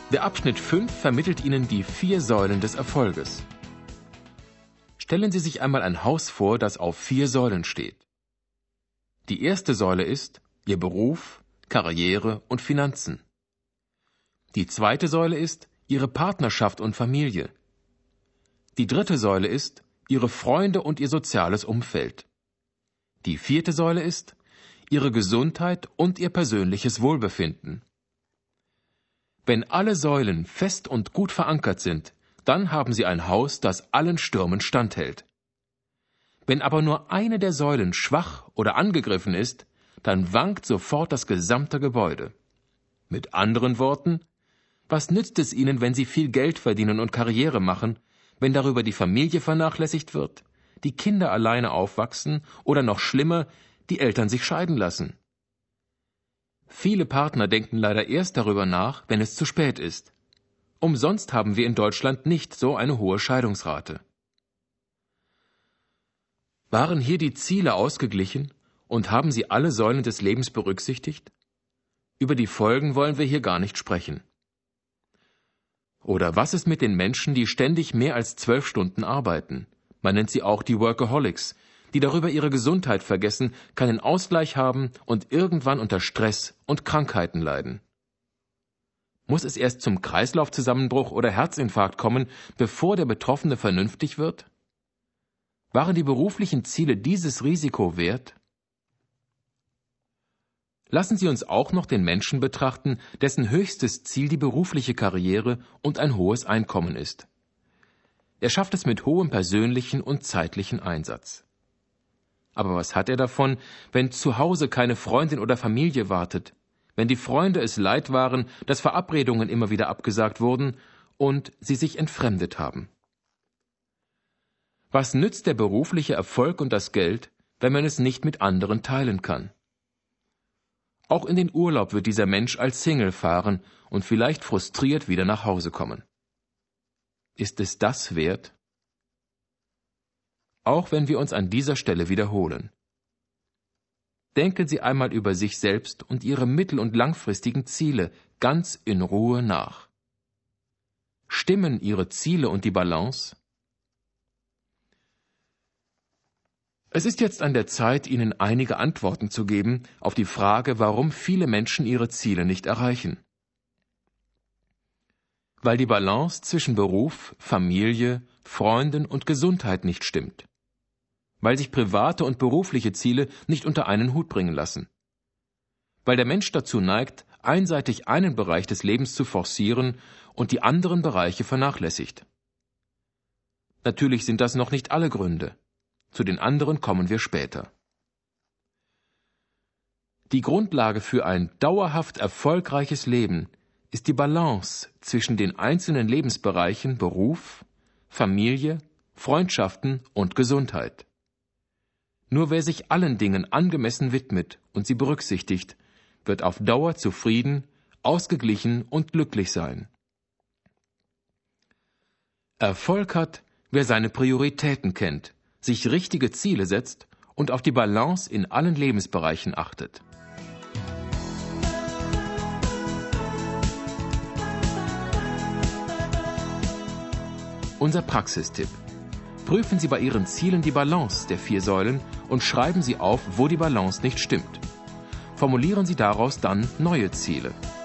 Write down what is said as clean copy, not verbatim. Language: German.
Der Abschnitt 5 vermittelt Ihnen die 4 Säulen des Erfolges. Stellen Sie sich einmal ein Haus vor, das auf 4 Säulen steht. Die erste Säule ist Ihr Beruf, Karriere und Finanzen. Die zweite Säule ist Ihre Partnerschaft und Familie. Die dritte Säule ist Ihre Freunde und Ihr soziales Umfeld. Die vierte Säule ist Ihre Gesundheit und Ihr persönliches Wohlbefinden. Wenn alle Säulen fest und gut verankert sind, dann haben Sie ein Haus, das allen Stürmen standhält. Wenn aber nur eine der Säulen schwach oder angegriffen ist, dann wankt sofort das gesamte Gebäude. Mit anderen Worten, was nützt es Ihnen, wenn Sie viel Geld verdienen und Karriere machen, wenn darüber die Familie vernachlässigt wird, die Kinder alleine aufwachsen oder noch schlimmer, die Eltern sich scheiden lassen? Viele Partner denken leider erst darüber nach, wenn es zu spät ist. Umsonst haben wir in Deutschland nicht so eine hohe Scheidungsrate. Waren hier die Ziele ausgeglichen und haben Sie alle Säulen des Lebens berücksichtigt? Über die Folgen wollen wir hier gar nicht sprechen. Oder was ist mit den Menschen, die ständig mehr als 12 Stunden arbeiten? Man nennt sie auch die Workaholics, die darüber ihre Gesundheit vergessen, keinen Ausgleich haben und irgendwann unter Stress und Krankheiten leiden. Muss es erst zum Kreislaufzusammenbruch oder Herzinfarkt kommen, bevor der Betroffene vernünftig wird? Waren die beruflichen Ziele dieses Risiko wert? Lassen Sie uns auch noch den Menschen betrachten, dessen höchstes Ziel die berufliche Karriere und ein hohes Einkommen ist. Er schafft es mit hohem persönlichen und zeitlichen Einsatz. Aber was hat er davon, wenn zu Hause keine Freundin oder Familie wartet, wenn die Freunde es leid waren, dass Verabredungen immer wieder abgesagt wurden und sie sich entfremdet haben? Was nützt der berufliche Erfolg und das Geld, wenn man es nicht mit anderen teilen kann? Auch in den Urlaub wird dieser Mensch als Single fahren und vielleicht frustriert wieder nach Hause kommen. Ist es das wert? Auch wenn wir uns an dieser Stelle wiederholen. Denken Sie einmal über sich selbst und Ihre mittel- und langfristigen Ziele ganz in Ruhe nach. Stimmen Ihre Ziele und die Balance? Es ist jetzt an der Zeit, Ihnen einige Antworten zu geben auf die Frage, warum viele Menschen ihre Ziele nicht erreichen. Weil die Balance zwischen Beruf, Familie, Freunden und Gesundheit nicht stimmt. Weil sich private und berufliche Ziele nicht unter einen Hut bringen lassen. Weil der Mensch dazu neigt, einseitig einen Bereich des Lebens zu forcieren und die anderen Bereiche vernachlässigt. Natürlich sind das noch nicht alle Gründe. Zu den anderen kommen wir später. Die Grundlage für ein dauerhaft erfolgreiches Leben ist die Balance zwischen den einzelnen Lebensbereichen Beruf, Familie, Freundschaften und Gesundheit. Nur wer sich allen Dingen angemessen widmet und sie berücksichtigt, wird auf Dauer zufrieden, ausgeglichen und glücklich sein. Erfolg hat, wer seine Prioritäten kennt, sich richtige Ziele setzt und auf die Balance in allen Lebensbereichen achtet. Unser Praxistipp: Prüfen Sie bei Ihren Zielen die Balance der 4 Säulen und schreiben Sie auf, wo die Balance nicht stimmt. Formulieren Sie daraus dann neue Ziele.